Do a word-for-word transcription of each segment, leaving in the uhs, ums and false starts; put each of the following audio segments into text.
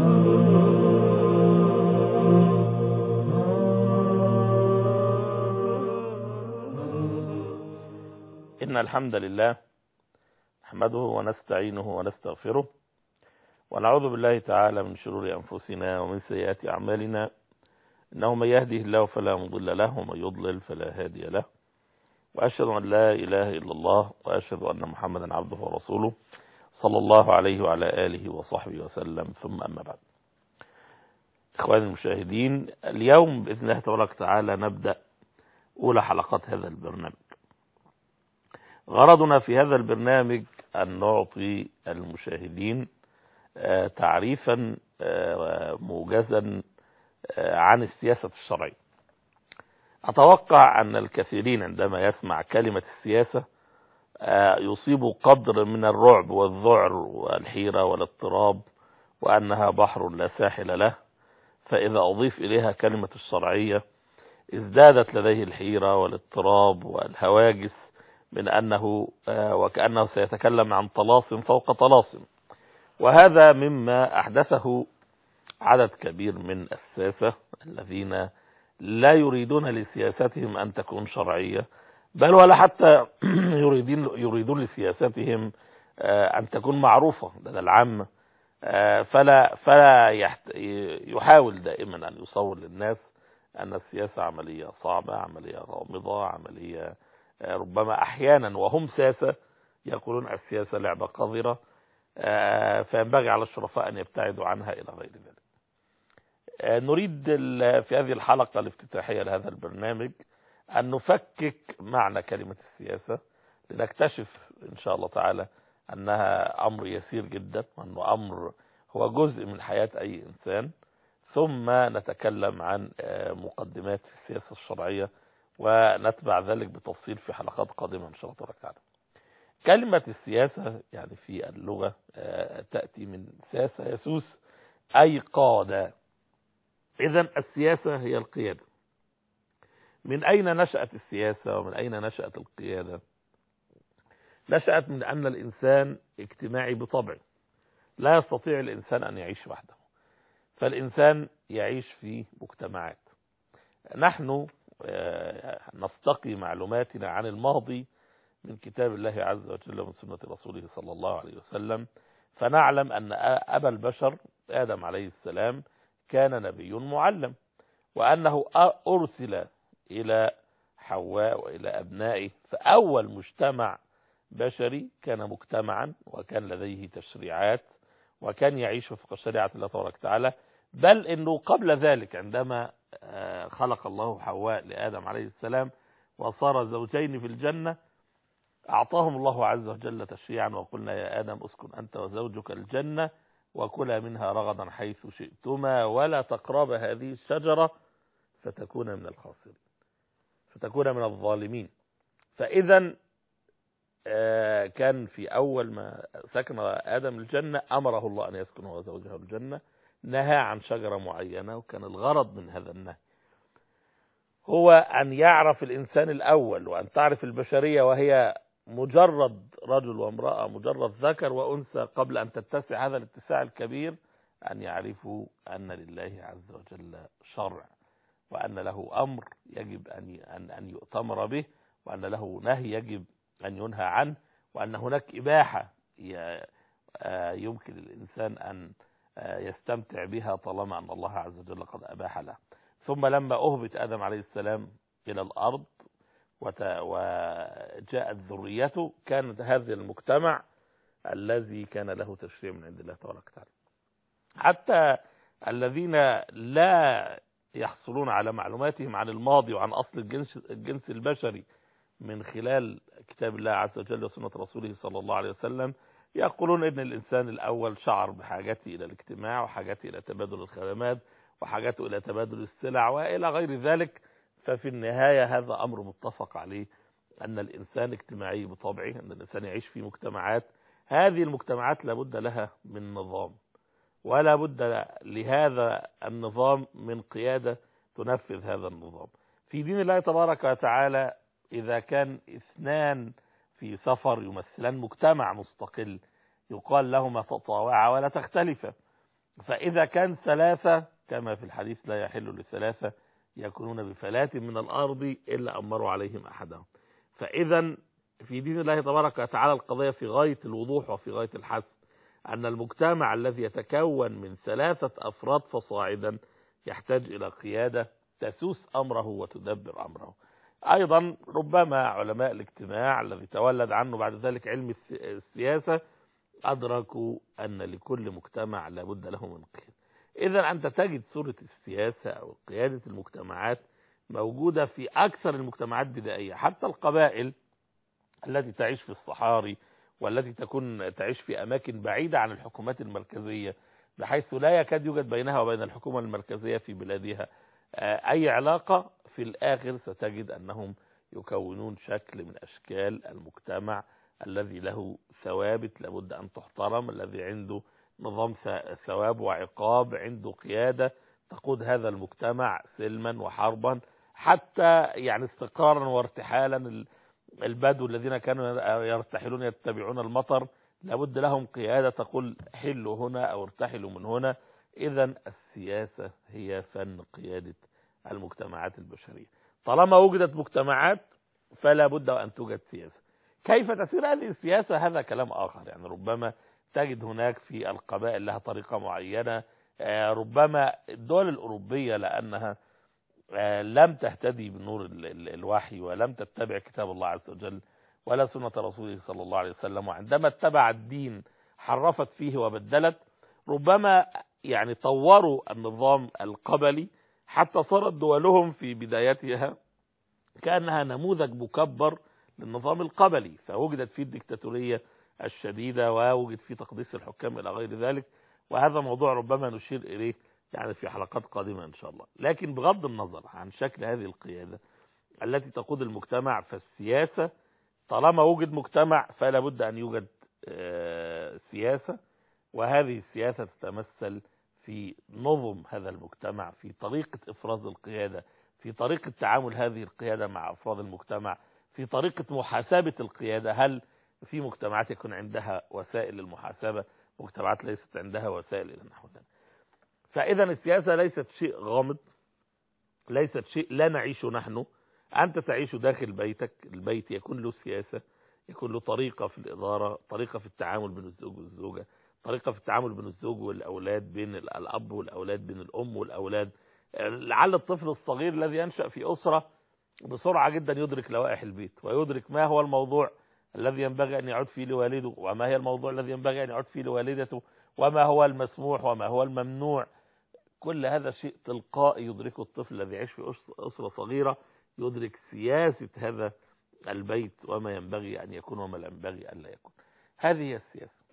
إن الحمد لله نحمده ونستعينه ونستغفره ونعوذ بالله تعالى من شرور أنفسنا ومن سيئات أعمالنا، إنه من يهده الله فلا مضل له ومن يضلل فلا هادي له، وأشهد أن لا إله إلا الله وأشهد أن محمدا عبده ورسوله صلى الله عليه وعلى آله وصحبه وسلم، ثم أما بعد. إخواني المشاهدين، اليوم بإذن الله تبارك وتعالى نبدأ أولى حلقات هذا البرنامج. غرضنا في هذا البرنامج أن نعطي المشاهدين تعريفا موجزا عن السياسة الشرعية. أتوقع أن الكثيرين عندما يسمع كلمة السياسة يصيب قدر من الرعب والذعر والحيرة والاضطراب، وأنها بحر لا ساحل له، فإذا أضيف إليها كلمة الشرعية ازدادت لديه الحيرة والاضطراب والهواجس من أنه وكأنه سيتكلم عن طلاس فوق طلاس. وهذا مما أحدثه عدد كبير من الساسة الذين لا يريدون لسياستهم أن تكون شرعية، بل ولا حتى يريدون يريدون لسياستهم أن تكون معروفة لدى العامة، فلا فلا يحاول دائما أن يصور للناس أن السياسة عملية صعبة، عملية غامضة، عملية ربما أحيانا وهم ساسة يقولون السياسة لعبة قذرة، فينبغي على الشرفاء أن يبتعدوا عنها إلى غير ذلك. نريد في هذه الحلقة الافتتاحية لهذا البرنامج أن نفكك معنى كلمة السياسة، لنكتشف إن شاء الله تعالى أنها أمر يسير جدا، وأنه أمر هو جزء من حياة أي إنسان، ثم نتكلم عن مقدمات السياسة الشرعية ونتبع ذلك بتفصيل في حلقات قادمة إن شاء الله تعالى. كلمة السياسة يعني في اللغة تأتي من ساسة يسوس، أي قادة. إذن السياسة هي القيادة. من أين نشأت السياسة ومن أين نشأت القيادة؟ نشأت من أن الإنسان اجتماعي بطبعه، لا يستطيع الإنسان أن يعيش وحده، فالإنسان يعيش في مجتمعات. نحن نستقي معلوماتنا عن الماضي من كتاب الله عز وجل ومن سنة رسوله صلى الله عليه وسلم، فنعلم أن أبا البشر آدم عليه السلام كان نبي معلم، وأنه أرسل إلى حواء وإلى أبنائه، فأول مجتمع بشري كان مجتمعا وكان لديه تشريعات وكان يعيش وفق شريعة الله تبارك وتعالى، بل إنه قبل ذلك عندما خلق الله حواء لآدم عليه السلام وصار زوجين في الجنة، أعطاهم الله عز وجل تشريعا وقلنا يا آدم اسكن أنت وزوجك الجنة وكلا منها رغدا حيث شئتما ولا تقربا هذه الشجرة فتكون من الخاسرين، فتكون من الظالمين. فإذا كان في أول ما سكن آدم الجنة أمره الله أن يسكن هو وزوجه الجنة، نهى عن شجرة معينة، وكان الغرض من هذا النهي هو أن يعرف الإنسان الأول وأن تعرف البشرية وهي مجرد رجل وامرأة، مجرد ذكر وأنثى، قبل أن تتسع هذا الاتساع الكبير أن يعرفوا أن لله عز وجل شرع، وأن له أمر يجب أن أن أن يؤتمر به، وأن له نهي يجب أن ينهى عنه، وأن هناك إباحة يمكن للإنسان أن يستمتع بها طالما أن الله عز وجل قد أباح له. ثم لما أهبط آدم عليه السلام إلى الأرض وجاءت ذريته، كان هذا المجتمع الذي كان له تشريع من عند الله تبارك وتعالى. حتى الذين لا يحصلون على معلوماتهم عن الماضي وعن أصل الجنس, الجنس البشري من خلال كتاب الله عز وجل وسنة رسوله صلى الله عليه وسلم، يقولون إن الإنسان الأول شعر بحاجته إلى الاجتماع وحاجته إلى تبادل الخدمات وحاجته إلى تبادل السلع وإلى غير ذلك. ففي النهاية هذا أمر متفق عليه، أن الإنسان اجتماعي بطبعه، أن الإنسان يعيش في مجتمعات، هذه المجتمعات لابد لها من نظام، ولا بد لهذا النظام من قيادة تنفذ هذا النظام. في دين الله تبارك وتعالى إذا كان اثنان في سفر يمثلان مجتمع مستقل يقال لهما تطاوعا ولا تختلفا، فإذا كان ثلاثة كما في الحديث لا يحل لثلاثة يكونون بفلاة من الأرض إلا أمروا عليهم أحدهم. فإذا في دين الله تبارك وتعالى القضية في غاية الوضوح وفي غاية الحث أن المجتمع الذي يتكون من ثلاثة أفراد فصاعدا يحتاج إلى قيادة تسوس أمره وتدبر أمره. أيضا ربما علماء الاجتماع الذي تولد عنه بعد ذلك علم السياسة أدركوا أن لكل مجتمع لابد له من قيادة. إذا أنت تجد صورة السياسة أو قيادة المجتمعات موجودة في أكثر المجتمعات بدائية، حتى القبائل التي تعيش في الصحاري والتي تكون تعيش في أماكن بعيدة عن الحكومات المركزية بحيث لا يكاد يوجد بينها وبين الحكومة المركزية في بلادها أي علاقة، في الآخر ستجد أنهم يكونون شكل من أشكال المجتمع الذي له ثوابت لابد أن تحترم، الذي عنده نظام ثواب وعقاب، عنده قيادة تقود هذا المجتمع سلما وحربا حتى يعني استقرارا وارتحالا. البدو الذين كانوا يرتحلون يتبعون المطر لابد لهم قيادة تقول حلوا هنا أو ارتحلوا من هنا. إذا السياسة هي فن قيادة المجتمعات البشرية. طالما وجدت مجتمعات فلا بد أن توجد سياسة. كيف تسير هذه السياسة هذا كلام آخر، يعني ربما تجد هناك في القبائل لها طريقة معينة، ربما الدول الأوروبية لأنها لم تهتدي بنور الوحي ولم تتبع كتاب الله عز وجل ولا سنة رسوله صلى الله عليه وسلم، وعندما اتبع الدين حرفت فيه وبدلت، ربما يعني طوروا النظام القبلي حتى صارت دولهم في بدايتها كأنها نموذج مكبر للنظام القبلي، فوجدت فيه الدكتاتورية الشديدة ووجد فيه تقديس الحكام إلى غير ذلك، وهذا موضوع ربما نشير إليه يعني في حلقات قادمة إن شاء الله. لكن بغض النظر عن شكل هذه القيادة التي تقود المجتمع، فالسياسة طالما وجد مجتمع فلا بد أن يوجد سياسة، وهذه السياسة تتمثل في نظم هذا المجتمع، في طريقة إفراز القيادة، في طريقة تعامل هذه القيادة مع أفراد المجتمع، في طريقة محاسبة القيادة. هل في مجتمعات يكون عندها وسائل للمحاسبة، مجتمعات ليست عندها وسائل إلى نحو ذلك. فإذا السياسة ليست شيء غامض، ليست شيء لا نعيشه نحن. أنت تعيش داخل بيتك، البيت يكون له سياسة، يكون له طريقة في الإدارة، طريقة في التعامل بين الزوج والزوجة، طريقة في التعامل بين الزوج والأولاد، بين الأب والأولاد، بين الأم والأولاد. لعل الطفل الصغير الذي ينشأ في أسرة بسرعة جدا يدرك لوائح البيت ويدرك ما هو الموضوع الذي ينبغي أن يعود فيه لوالده، وما هي الموضوع الذي ينبغي أن يعود فيه لوالدته، وما هو المسموح وما هو الممنوع. كل هذا شيء تلقائي يدركه الطفل الذي يعيش في أسرة صغيرة، يدرك سياسة هذا البيت وما ينبغي أن يكون وما لا ينبغي أن لا يكون. هذه هي السياسة.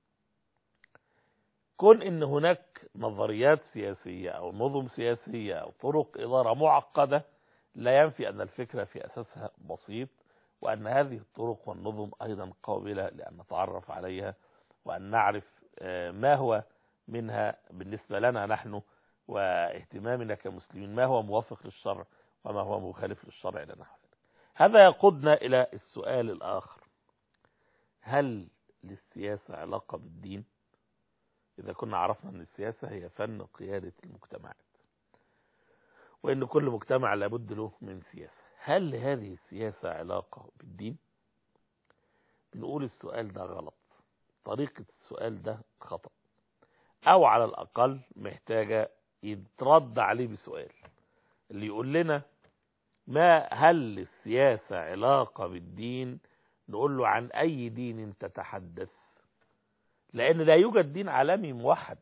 كون إن هناك نظريات سياسية أو نظم سياسية أو طرق إدارة معقدة لا ينفي أن الفكرة في أساسها بسيط، وأن هذه الطرق والنظم أيضا قابلة لأن نتعرف عليها وأن نعرف ما هو منها بالنسبة لنا نحن واهتمامنا كمسلمين، ما هو موافق للشرع وما هو مخالف للشرع إلى نحو ذلك. هذا يقودنا إلى السؤال الآخر: هل للسياسة علاقة بالدين؟ إذا كنا عرفنا أن السياسة هي فن قيادة المجتمعات وإن كل مجتمع لابد له من سياسة، هل لهذه السياسة علاقة بالدين؟ بنقول السؤال ده غلط، طريقة السؤال ده خطأ، أو على الأقل محتاجة يترد عليه بسؤال اللي يقول لنا ما هل للسياسة علاقة بالدين؟ نقول له عن أي دين تتحدث؟ لأن لا يوجد دين عالمي موحد.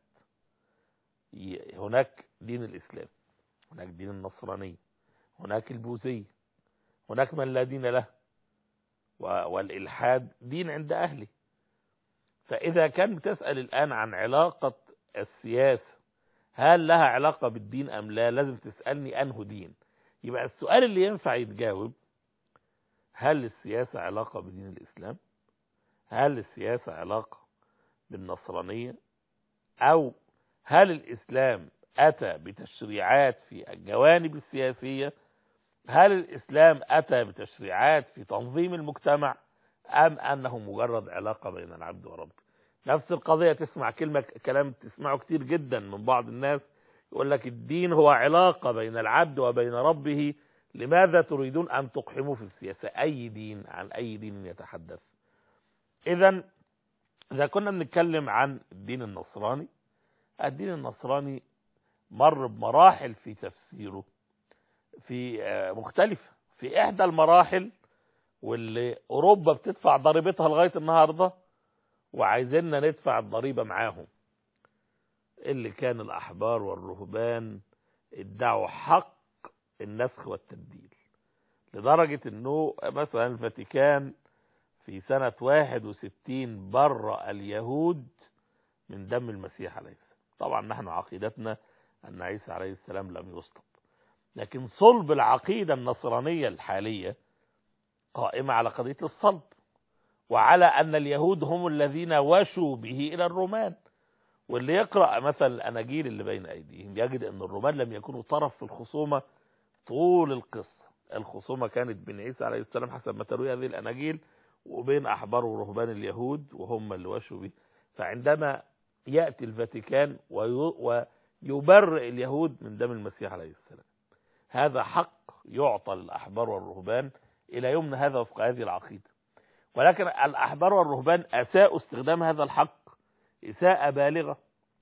هناك دين الإسلام، هناك دين النصرانية، هناك البوذية، هناك من لا دين له، والإلحاد دين عند أهله. فإذا كان بتسأل الآن عن علاقة السياسة هل لها علاقة بالدين أم لا، لازم تسألني أنه دين. يبقى السؤال اللي ينفع يتجاوب: هل السياسة علاقة بدين الإسلام؟ هل السياسة علاقة بالنصرانية؟ أو هل الإسلام أتى بتشريعات في الجوانب السياسية؟ هل الإسلام أتى بتشريعات في تنظيم المجتمع؟ أم أنه مجرد علاقة بين العبد وربه؟ نفس القضية، تسمع كلمة كلام تسمعه كتير جدا من بعض الناس، يقول لك الدين هو علاقة بين العبد وبين ربه، لماذا تريدون أن تقحموا في السياسة؟ أي دين؟ عن أي دين يتحدث؟ إذا إذا كنا بنتكلم عن الدين النصراني، الدين النصراني مر بمراحل في تفسيره في مختلفة. في إحدى المراحل واللي أوروبا بتدفع ضريبتها لغاية النهاردة وعايزيننا ندفع الضريبة معاهم، اللي كان الأحبار والرهبان ادعوا حق النسخ والتبديل، لدرجة أنه مثلا الفاتيكان في سنة واحد وستين برأ اليهود من دم المسيح عليه السلام. طبعا نحن عقيدتنا أن عيسى عليه السلام لم يصلب، لكن صلب العقيدة النصرانية الحالية قائمة على قضية الصلب، وعلى أن اليهود هم الذين وشوا به إلى الرومان. واللي يقرأ مثلا الأناجيل اللي بين أيديهم يجد أن الرومان لم يكونوا طرف في الخصومة طول القصة. الخصومة كانت بين عيسى عليه السلام حسب ما تروي هذه الأناجيل وبين أحبار ورهبان اليهود، وهم اللي وشوا به. فعندما يأتي الفاتيكان ويبرئ اليهود من دم المسيح عليه السلام، هذا حق يعطى للأحبار والرهبان إلى يومنا هذا وفق هذه العقيدة. ولكن الأحبار والرهبان أساءوا استخدام هذا الحق إساءة بالغة.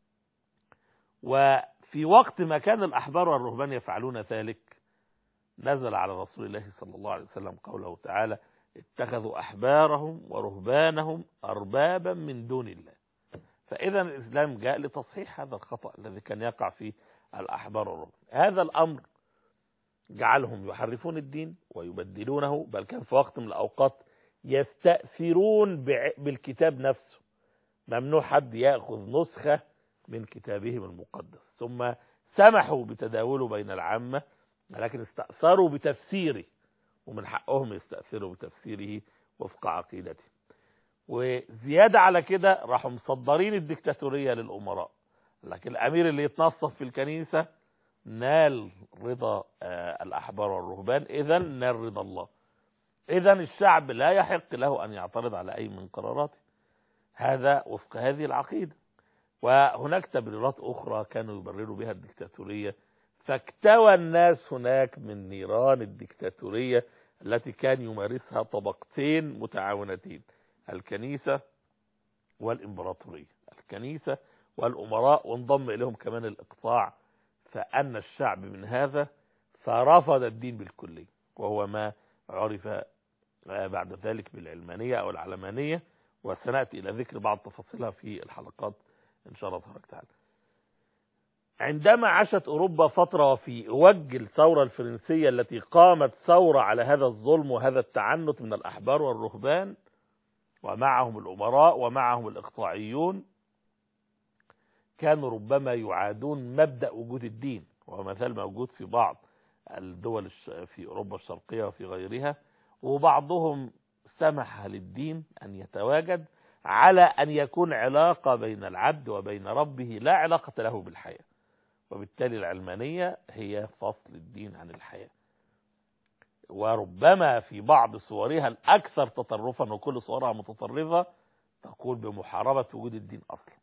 وفي وقت ما كان الأحبار والرهبان يفعلون ذلك نزل على رسول الله صلى الله عليه وسلم قوله تعالى: اتخذوا أحبارهم ورهبانهم أربابا من دون الله. فإذا الإسلام جاء لتصحيح هذا الخطأ الذي كان يقع فيه الأحبار والرهبان. هذا الأمر جعلهم يحرفون الدين ويبدلونه، بل كان في وقت من الأوقات يستأثرون بالكتاب نفسه. ممنوع حد يأخذ نسخة من كتابهم المقدس، ثم سمحوا بتداوله بين العامة، لكن استأثروا بتفسيره، ومن حقهم يستأثروا بتفسيره وفق عقيدته. وزيادة على كده راحوا مصدرين الدكتاتورية للأمراء، لكن الأمير اللي يتنصف في الكنيسة نال رضا الأحبار والرهبان، إذن نال رضا الله. إذن الشعب لا يحق له أن يعترض على أي من قراراته، هذا وفق هذه العقيدة. وهناك تبريرات أخرى كانوا يبرروا بها الدكتاتورية، فاكتوى الناس هناك من نيران الدكتاتورية التي كان يمارسها طبقتين متعاونتين: الكنيسة والإمبراطورية، الكنيسة والأمراء، وانضم إليهم كمان الإقطاع. فأن الشعب من هذا فرفض الدين بالكلية، وهو ما عرف بعد ذلك بالعلمانية أو العلمانية، وسنأتي إلى ذكر بعض تفاصيلها في الحلقات إن شاء الله تبارك وتعالى. عندما عاشت أوروبا فترة في وجه الثورة الفرنسية التي قامت ثورة على هذا الظلم وهذا التعنت من الأحبار والرهبان، ومعهم الأمراء ومعهم الإقطاعيون، كانوا ربما يعادون مبدأ وجود الدين، وهو مثال موجود في بعض الدول في أوروبا الشرقية وفي غيرها. وبعضهم سمح للدين أن يتواجد على أن يكون علاقة بين العبد وبين ربه، لا علاقة له بالحياة. وبالتالي العلمانية هي فصل الدين عن الحياة، وربما في بعض صورها الأكثر تطرفا، وكل صورها متطرفة، تقول بمحاربة وجود الدين أصلا.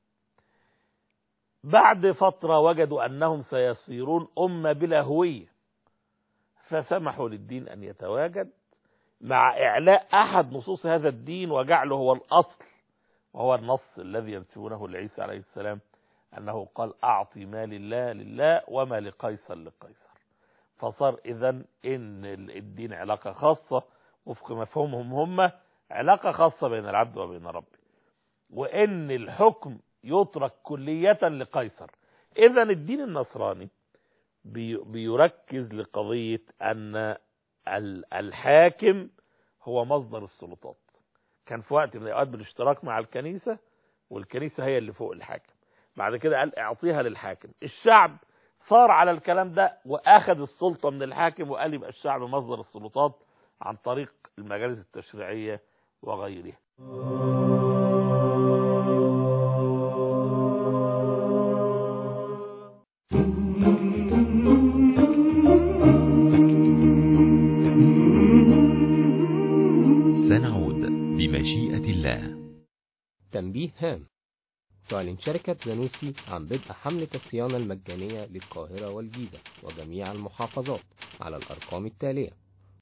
بعد فترة وجدوا أنهم سيصيرون أمة بلا هوية، فسمحوا للدين أن يتواجد مع إعلاء أحد نصوص هذا الدين وجعله هو الأصل، وهو النص الذي ينسبونه لعيسى عليه السلام، أنه قال: أعطي ما لله لله وما لقيصر لقيصر. فصار إذن إن الدين علاقة خاصة وفق مفهومهم هم، علاقة خاصة بين العبد وبين ربه، وإن الحكم يترك كلية لقيصر. إذن الدين النصراني بيركز لقضية أن الحاكم هو مصدر السلطات. كان في وقت من الأوقات بالاشتراك مع الكنيسة، والكنيسة هي اللي فوق الحاكم. بعد كده قال اعطيها للحاكم. الشعب صار على الكلام ده وأخذ السلطة من الحاكم، وقال يبقى الشعب مصدر السلطات عن طريق المجالس التشريعية وغيرها. سنعود بمشيئة الله. تنبيه هام: تعلن شركة زانوسي عن بدء حملة الصيانة المجانية للقاهرة والجيزة وجميع المحافظات على الأرقام التالية: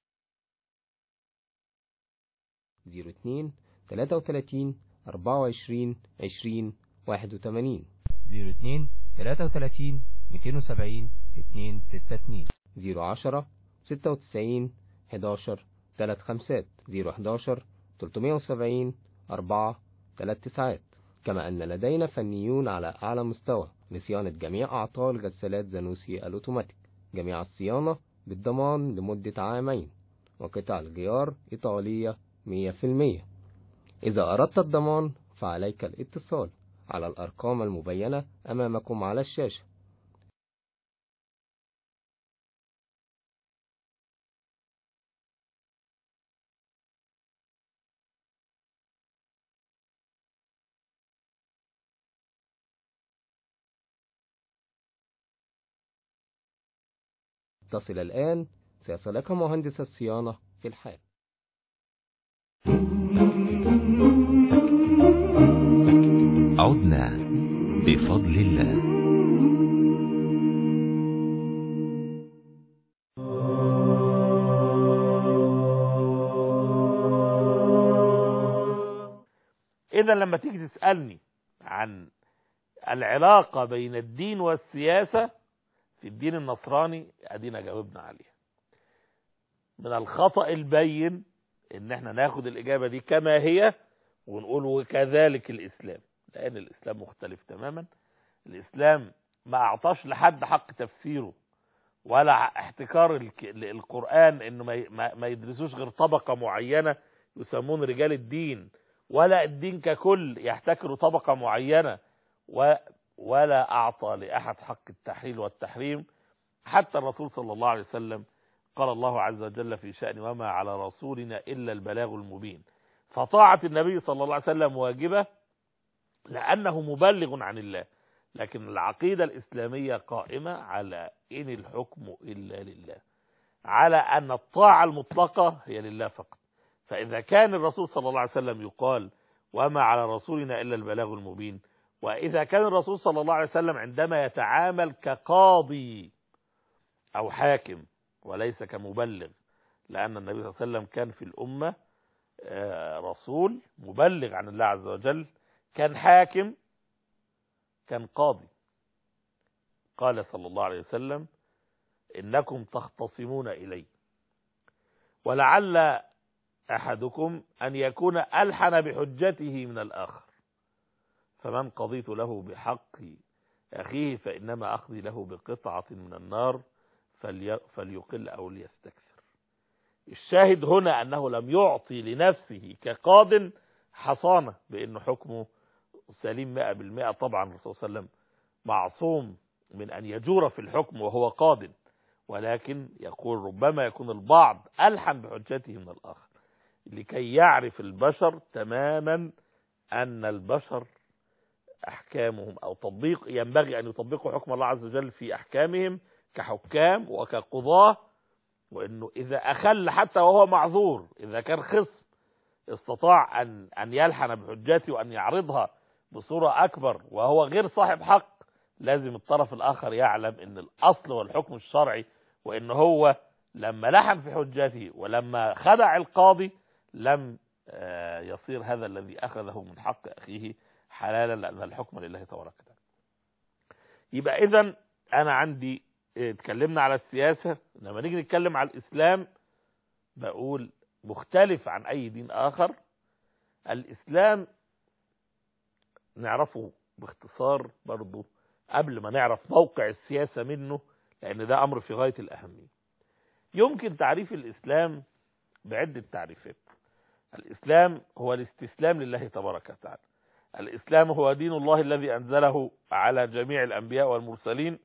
صفر اتنين تلاتة وتلاتين أربعة وعشرين عشرين واحد وتمانين صفر اتنين تلاتة وتلاتين ميتين وسبعين اتنين ستة اتنين صفر عشرة ستة وتسعين حداشر تلات خمسات صفر حداشر تلتمية وسبعين أربعة تلات تسعات. كما أن لدينا فنيون على أعلى مستوى لصيانة جميع أعطال غسالات زانوسي الأوتوماتيك، جميع الصيانة بالضمان لمدة عامين، وقطع الغيار إيطالية مية في المية. إذا أردت الضمان فعليك الاتصال على الأرقام المبينة أمامكم على الشاشة. اتصل الآن، سيصلك مهندس الصيانة في الحال. عدنا بفضل الله. إذا لما تيجي تسألني عن العلاقة بين الدين والسياسة في الدين النصراني، أدينا جاوبنا عليها. من الخطأ البين إن احنا ناخد الإجابة دي كما هي ونقول وكذلك الإسلام، لأن الإسلام مختلف تماما. الإسلام ما أعطاش لحد حق تفسيره ولا احتكار القرآن إنه ما يدرسوش غير طبقة معينة يسمون رجال الدين، ولا الدين ككل يحتكر طبقة معينة، ولا أعطى لأحد حق التحليل والتحريم. حتى الرسول صلى الله عليه وسلم قال الله عز وجل في شأن وما على رسولنا إلا البلاغ المبين، فطاعة النبي صلى الله عليه وسلم واجبة لأنه مبلغ عن الله. لكن العقيدة الإسلامية قائمة على إن الحكم إلا لله، على أن الطاعة المطلقة هي لله فقط. فإذا كان الرسول صلى الله عليه وسلم يقال وما على رسولنا إلا البلاغ المبين، وإذا كان الرسول صلى الله عليه وسلم عندما يتعامل كقاضي أو حاكم وليس كمبلغ، لأن النبي صلى الله عليه وسلم كان في الأمة رسول مبلغ عن الله عز وجل، كان حاكم، كان قاضي. قال صلى الله عليه وسلم إنكم تختصمون إلي ولعل أحدكم أن يكون ألحن بحجته من الآخر، فمن قضيت له بحق أخيه فإنما أخذي له بقطعة من النار فلي فليقل أو ليستكثر. الشاهد هنا أنه لم يعطي لنفسه كقاض حصانة بأنه حكمه سليم مئة بالمئة. طبعا الرسول صلى الله عليه وسلم معصوم من أن يجور في الحكم وهو قاض، ولكن يقول ربما يكون البعض ألحن بحجته من الآخر، لكي يعرف البشر تماما أن البشر أحكامهم أو تطبيق ينبغي أن يطبقوا حكم الله عز وجل في أحكامهم كحكام وكقضاة، وأنه إذا أخل حتى وهو معذور، إذا كان خصم استطاع أن أن يلحن بحجته وأن يعرضها بصورة أكبر وهو غير صاحب حق، لازم الطرف الآخر يعلم أن الأصل والحكم الشرعي، وأن هو لما لحن في حجته ولما خدع القاضي لم يصير هذا الذي أخذه من حق أخيه حلالا، لأن الحكم لله تبارك وتعالى. يبقى إذن أنا عندي اتكلمنا على السياسة، لما نيجي نتكلم على الإسلام بقول مختلف عن أي دين آخر. الإسلام نعرفه باختصار برضو قبل ما نعرف موقع السياسة منه، لأن ده أمر في غاية الأهمية. يمكن تعريف الإسلام بعدة تعريفات. الإسلام هو الاستسلام لله تبارك وتعالى. الإسلام هو دين الله الذي أنزله على جميع الأنبياء والمرسلين.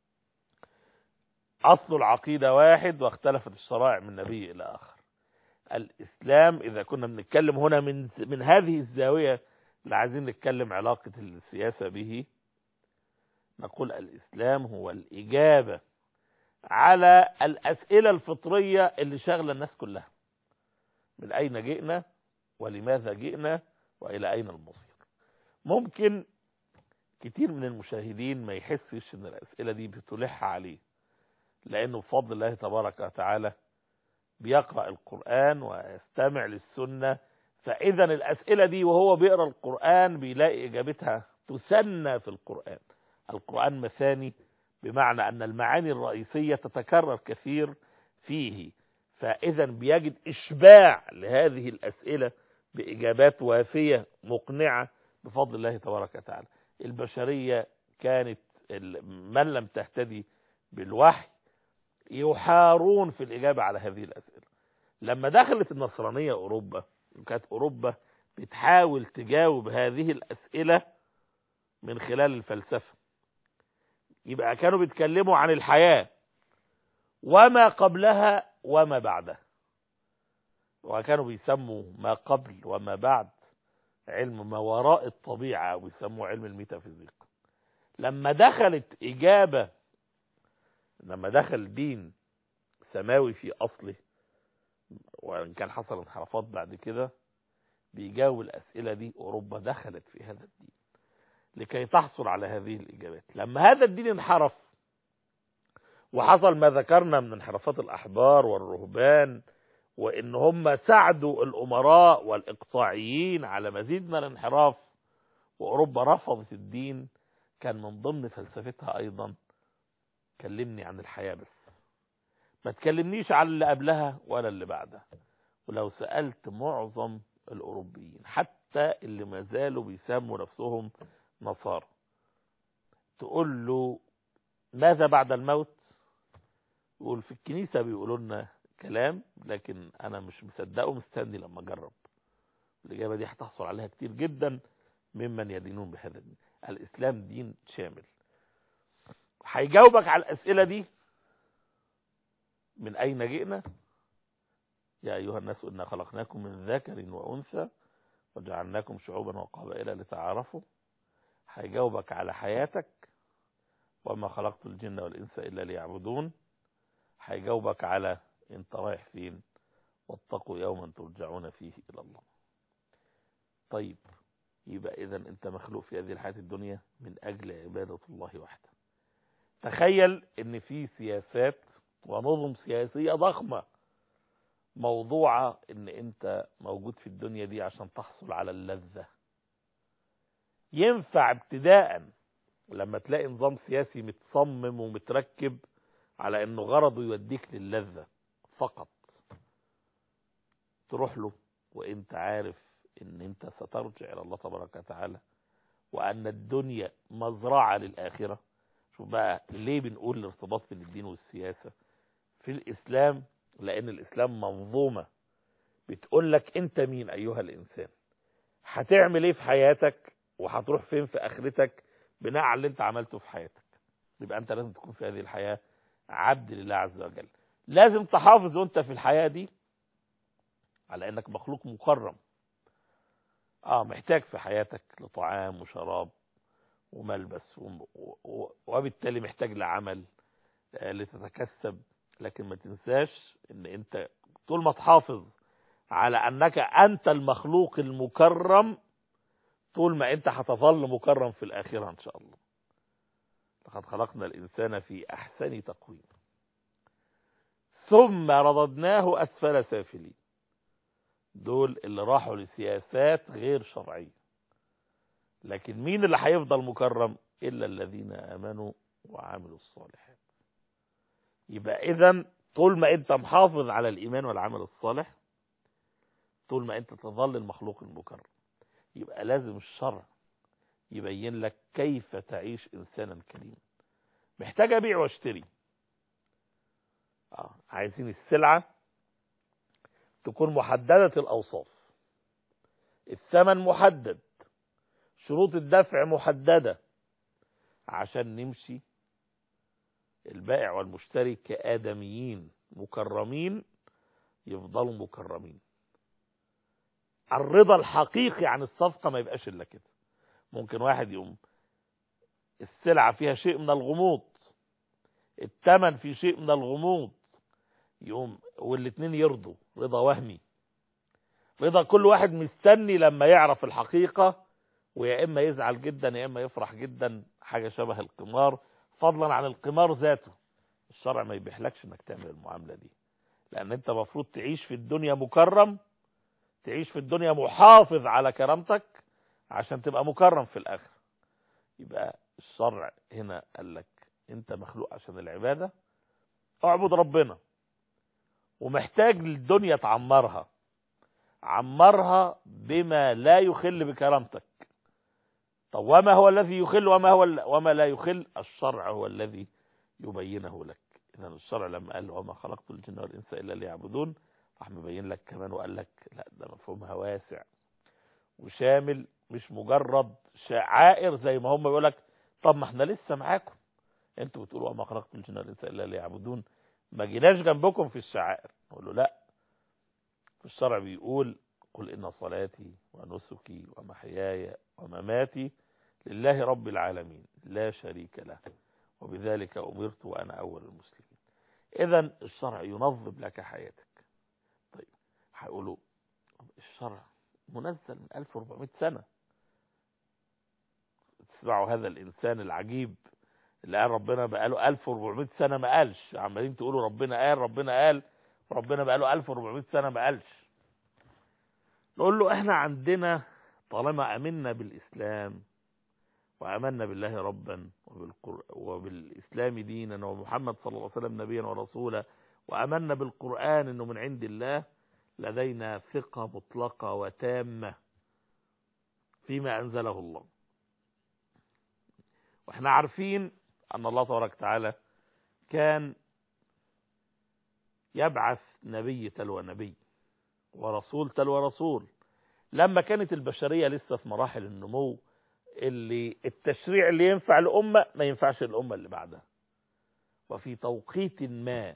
أصل العقيدة واحد واختلفت الشرائع من نبي إلى آخر. الإسلام إذا كنا بنتكلم هنا من من هذه الزاوية اللي عايزين نتكلم علاقة السياسة به، نقول الإسلام هو الإجابة على الأسئلة الفطرية اللي شاغلة الناس كلها: من أين جئنا ولماذا جئنا وإلى أين المصير. ممكن كتير من المشاهدين ما يحسش ان الاسئلة دي بتلح عليه، لانه بفضل الله تبارك وتعالى بيقرأ القرآن ويستمع للسنة، فاذا الاسئلة دي وهو بيقرأ القرآن بيلاقي اجابتها تسنى في القرآن. القرآن مثاني، بمعنى ان المعاني الرئيسية تتكرر كثير فيه، فاذا بيجد اشباع لهذه الاسئلة باجابات وافية مقنعة بفضل الله تبارك وتعالى. البشرية كانت من لم تهتدي بالوحي يحارون في الإجابة على هذه الأسئلة. لما دخلت النصرانية أوروبا، كانت أوروبا بتحاول تجاوب هذه الأسئلة من خلال الفلسفة. يبقى كانوا بيتكلموا عن الحياة وما قبلها وما بعدها، وكانوا بيسموا ما قبل وما بعد علم ما وراء الطبيعة، ويسموه علم الميتافيزيق. لما دخلت إجابة لما دخل دين سماوي في أصله، وإن كان حصل انحرافات بعد كده، بيجاوب الأسئلة دي أوروبا دخلت في هذا الدين لكي تحصل على هذه الإجابات. لما هذا الدين انحرف وحصل ما ذكرنا من انحرافات الأحبار والرهبان، وإن هم ساعدوا الأمراء والإقطاعيين على مزيد من الانحراف، وأوروبا رفضت الدين، كان من ضمن فلسفتها أيضا كلمني عن الحياة بس، ما تكلمنيش عن اللي قبلها ولا اللي بعدها. ولو سألت معظم الأوروبيين حتى اللي ما زالوا بيسموا نفسهم نصارى، تقول له ماذا بعد الموت؟ يقول في الكنيسة بيقولوا لنا كلام، لكن أنا مش مصدقه، مستني لما أجرب. الإجابة دي هتحصل عليها كتير جدا ممن يدينون بهذا الدين. الإسلام دين شامل، هيجاوبك على الأسئلة دي. من أين جئنا؟ يا أيها الناس إنا خلقناكم من ذكر وأنثى وجعلناكم شعوبا وقبائل لتعارفوا. هيجاوبك على حياتك، وما خلقت الجن والإنس إلا ليعبدون. هيجاوبك على انت رايح فين، واتقوا يوما ترجعون فيه إلى الله. طيب، يبقى إذا أنت مخلوق في هذه الحياة الدنيا من أجل عبادة الله وحده. تخيل ان في سياسات ونظم سياسية ضخمة موضوعة ان انت موجود في الدنيا دي عشان تحصل على اللذة. ينفع ابتداء لما تلاقي نظام سياسي متصمم ومتركب على انه غرضه يوديك للذة فقط، تروح له وانت عارف ان انت سترجع الى الله تبارك وتعالى، وان الدنيا مزرعة للآخرة. شوف بقى ليه بنقول الارتباط بين الدين والسياسة في الإسلام؟ لأن الإسلام منظومة بتقول لك أنت مين أيها الإنسان، هتعمل إيه في حياتك، وهتروح فين في آخرتك بناء على اللي أنت عملته في حياتك. يبقى أنت لازم تكون في هذه الحياة عبد لله عز وجل. لازم تحافظ وأنت في الحياة دي على أنك مخلوق مكرم. آه محتاج في حياتك لطعام وشراب وملبس، وبالتالي محتاج لعمل لتتكسب، لكن ما تنساش ان انت طول ما تحافظ على انك انت المخلوق المكرم، طول ما انت هتظل مكرم في الاخرة ان شاء الله. لقد خلقنا الانسان في احسن تقويم ثم رددناه اسفل سافلين. دول اللي راحوا لسياسات غير شرعية، لكن مين اللي هيفضل مكرم؟ إلا الذين آمنوا وعملوا الصالحات. يبقى إذن طول ما أنت محافظ على الإيمان والعمل الصالح، طول ما أنت تظل المخلوق المكرم. يبقى لازم الشرع يبين لك كيف تعيش إنسانا كريما. محتاج أبيع واشتري، آه. عايزين السلعة تكون محددة الأوصاف، الثمن محدد، شروط الدفع محددة، عشان نمشي البائع والمشتري كآدميين مكرمين يفضلوا مكرمين. الرضا الحقيقي عن الصفقة ما يبقاش إلا كده. ممكن واحد يقوم السلعة فيها شيء من الغموض، الثمن فيه شيء من الغموض، يقوم والاتنين يرضوا رضا وهمي، رضا كل واحد مستني لما يعرف الحقيقة ويا إما يزعل جدا يا إما يفرح جدا، حاجة شبه القمار، فضلا عن القمار ذاته. الشرع ما يبيحلكش انك تعمل المعاملة دي، لأن أنت مفروض تعيش في الدنيا مكرم، تعيش في الدنيا محافظ على كرامتك عشان تبقى مكرم في الآخر. يبقى الشرع هنا قال لك أنت مخلوق عشان العبادة، اعبد ربنا، ومحتاج للدنيا تعمرها، عمرها بما لا يخل بكرامتك. طب وما هو الذي يخل وما هو وما لا يخل؟ الشرع هو الذي يبينه لك. إذا الشرع لما قال وما خلقت الجن والإنس إلا ليعبدون، راح مبين لك كمان وقال لك لا، ده مفهومها واسع وشامل، مش مجرد شعائر زي ما هم بيقول لك طب ما احنا لسه معاكم، انتوا بتقولوا وما خلقت الجن والإنس إلا ليعبدون، ما جيناش جنبكم في الشعائر. نقول له لا، في الشرع بيقول قل إن صلاتي ونسكي ومحياي ومماتي لله رب العالمين لا شريك له وبذلك أمرت وأنا أول المسلمين. إذن الشرع ينظم لك حياتك. طيب هيقولوا الشرع منزل من ألف وأربعمائة سنة، تسمعوا هذا الإنسان العجيب اللي قال ربنا بقاله ألف وأربعمائة سنة ما قالش، عمالين تقولوا ربنا قال ربنا قال ربنا بقاله ألف وأربعمائة سنة ما قالش. نقول له احنا عندنا طالما امنا بالاسلام وامنا بالله ربا وبالاسلام دينا ومحمد صلى الله عليه وسلم نبيا ورسولا وامنا بالقرآن انه من عند الله، لدينا ثقة مطلقة وتامة فيما انزله الله. واحنا عارفين ان الله تبارك وتعالى كان يبعث نبي تلو نبي ورسول تلو رسول، لما كانت البشرية لسه في مراحل النمو اللي التشريع اللي ينفع الأمة ما ينفعش الأمة اللي بعدها. وفي توقيت ما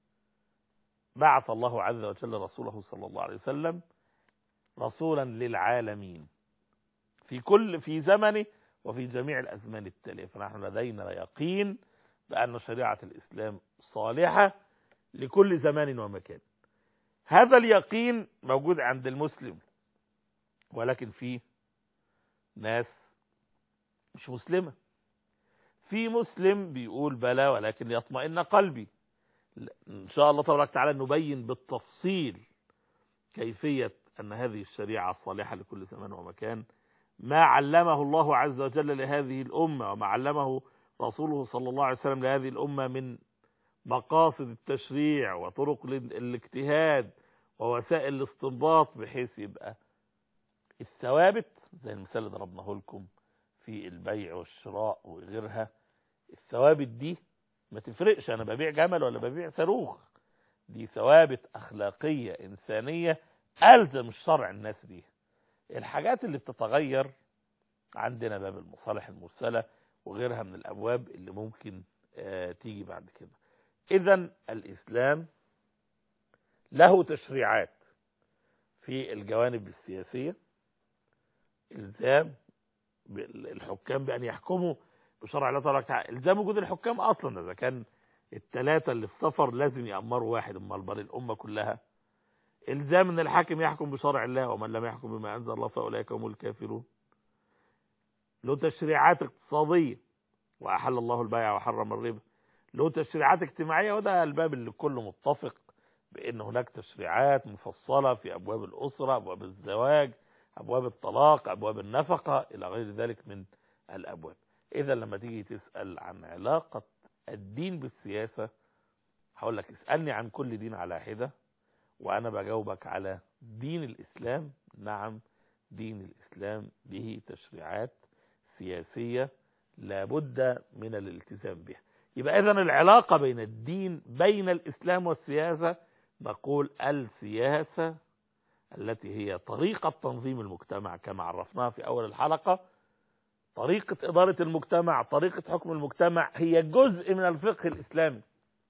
بعث الله عز وجل رسوله صلى الله عليه وسلم رسولا للعالمين في كل في زمنه وفي جميع الأزمان التالية. فنحن لدينا يقين بأن شريعة الإسلام صالحة لكل زمان ومكان. هذا اليقين موجود عند المسلم، ولكن في ناس مش مسلمة. في مسلم بيقول بلى ولكن يطمئن قلبي. إن شاء الله تبارك وتعالى نبين بالتفصيل كيفية أن هذه الشريعة صالحة لكل زمان ومكان، ما علمه الله عز وجل لهذه الأمة وما علمه رسوله صلى الله عليه وسلم لهذه الأمة من مقاصد التشريع وطرق الاجتهاد ووسائل الاستنباط، بحيث يبقى الثوابت زي المثال اللي ضربناه لكم في البيع والشراء وغيرها، الثوابت دي ما تفرقش انا ببيع جمل ولا ببيع صاروخ، دي ثوابت اخلاقية انسانية الزم الشرع الناس بيها. الحاجات اللي بتتغير عندنا باب المصالح المرسلة وغيرها من الابواب اللي ممكن آه تيجي بعد كده. اذا الاسلام له تشريعات في الجوانب السياسية، الزام الحكام بأن يحكموا بشرع الله تبارك وتعالى، الزام وجود الحكام اصلا. اذا كان الثلاثة اللي في سفر لازم يأمروا واحد، امال بل الامة كلها. الزام ان الحاكم يحكم بشرع الله، ومن لم يحكم بما انزل الله فاولئك هم الكافرون. له تشريعات اقتصادية، واحل الله البيع وحرم الربا. له تشريعات اجتماعية، وده الباب اللي كله متفق بان هناك تشريعات مفصلة في ابواب الاسرة، ابواب الزواج، ابواب الطلاق، ابواب النفقة، الى غير ذلك من الابواب. اذا لما تيجي تسأل عن علاقة الدين بالسياسة، هقول لك اسألني عن كل دين على حدة وانا بجاوبك على دين الاسلام. نعم، دين الاسلام به تشريعات سياسية لابد من الالتزام بها. يبقى اذا العلاقة بين الدين بين الاسلام والسياسة، نقول السياسة التي هي طريقة تنظيم المجتمع كما عرفناها في أول الحلقة، طريقة إدارة المجتمع، طريقة حكم المجتمع، هي جزء من الفقه الإسلامي.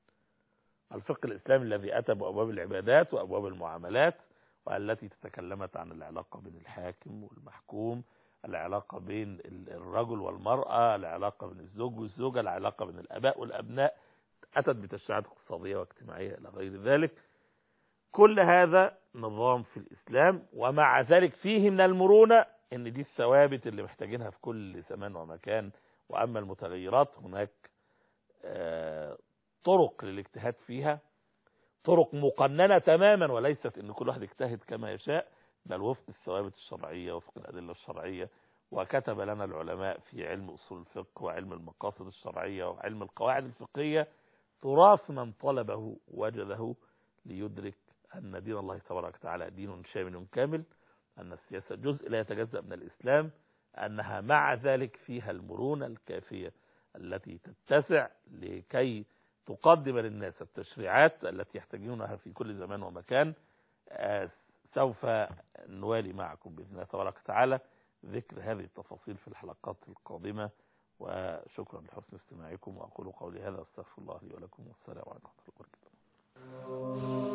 الفقه الإسلامي الذي أتى بأبواب العبادات وأبواب المعاملات، والتي تتكلمت عن العلاقة بين الحاكم والمحكوم، العلاقة بين الرجل والمرأة، العلاقة بين الزوج والزوجة، العلاقة بين الآباء والأبناء، أتت بتشريعات اقتصادية واجتماعية إلى غير ذلك. كل هذا نظام في الإسلام، ومع ذلك فيه من المرونة ان دي الثوابت اللي محتاجينها في كل زمان ومكان. واما المتغيرات هناك آه طرق للاجتهاد فيها، طرق مقننة تماما، وليست ان كل واحد يجتهد كما يشاء، بل وفق الثوابت الشرعية وفق الأدلة الشرعية. وكتب لنا العلماء في علم أصول الفقه وعلم المقاصد الشرعية وعلم القواعد الفقهية تراث من طلبه وجده ليدرك أن دين الله تبارك وتعالى دين شامل كامل، أن السياسة جزء لا يتجزأ من الإسلام، أنها مع ذلك فيها المرونة الكافية التي تتسع لكي تقدم للناس التشريعات التي يحتاجونها في كل زمان ومكان. آه سوف نوالي معكم بإذن الله تبارك وتعالى ذكر هذه التفاصيل في الحلقات القادمة. وشكرا لحسن استماعكم، وأقول قولي هذا، استغفر الله لي ولكم، والسلام عليكم ورحمة الله وبركاته.